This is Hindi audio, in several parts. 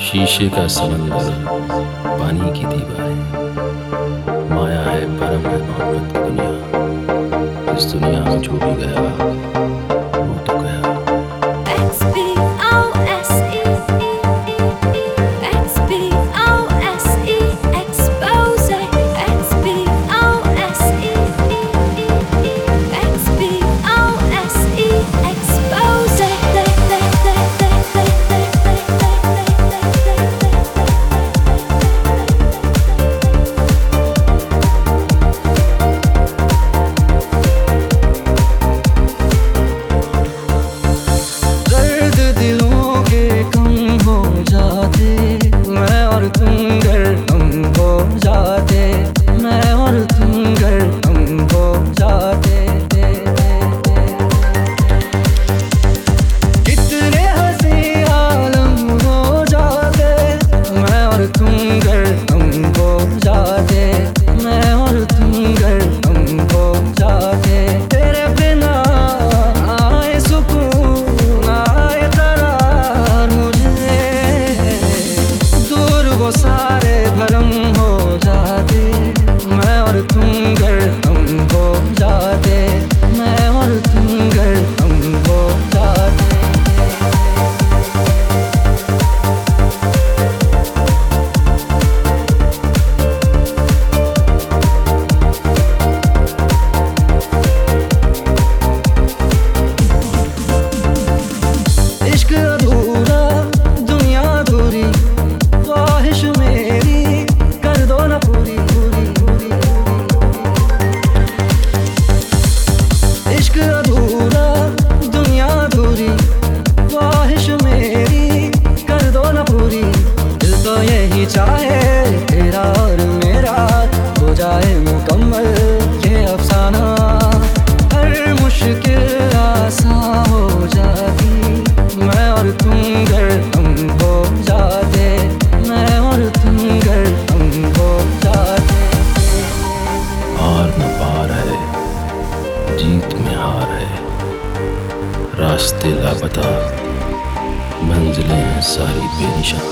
शीशे का समंदर, पानी की दीवारें, माया है भरम है मोहब्बत की दुनिया। इस दुनिया में जो भी गया वो तो गया। सारे भरम हो जाते, मैं और तुम गर हम हो जाते, मैं और तुम गर हम हो जाते। इश्क अधूरा दुनिया अधूरी, ख्वाहिश मेरी कर दो ना पूरी पूरी पूरी। इश्क अधूरा दुनिया अधूरी, ख्वाहिश मेरी कर दो ना पूरी। दिल तो यही चाहे तेरा और मेरा हो जाए मुकम्मल ये अफसाना। हर मुश्किल आसान हो जाती, मैं और तुम गर हम हो जाते, मैं और तुम गर हम हो जाते। हार न पार है, जीत में हार है, रास्ते लापता, मंजिलें हैं सारी बेनिशान।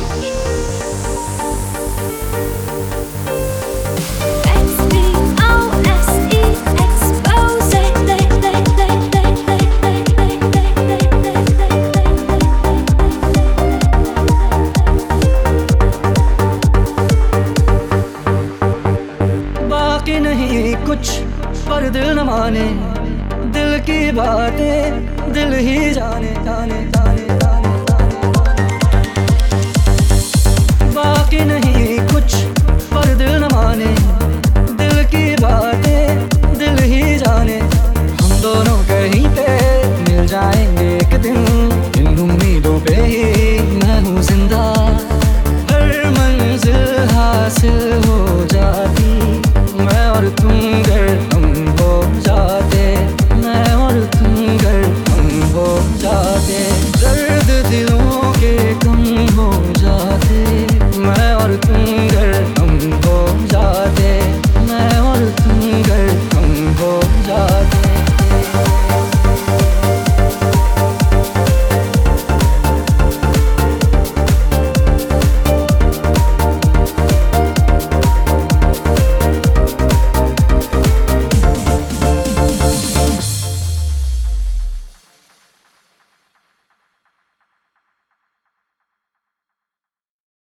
बाकी नहीं कुछ पर दिल न माने, दिल की बातें दिल ही जाने जाने जाने जाने जाने। बाकी नहीं कुछ पर दिल न माने, दिल की बातें दिल ही जाने। हम दोनों कहीं पे मिल जाएंगे एक दिन, इन उम्मीदों पे ही मैं हूँ जिंदा। हर मंजिल हासिल हो जाती, मैं और तुम गर हम हो जाते, मैं और तुम गर हम हो जाते।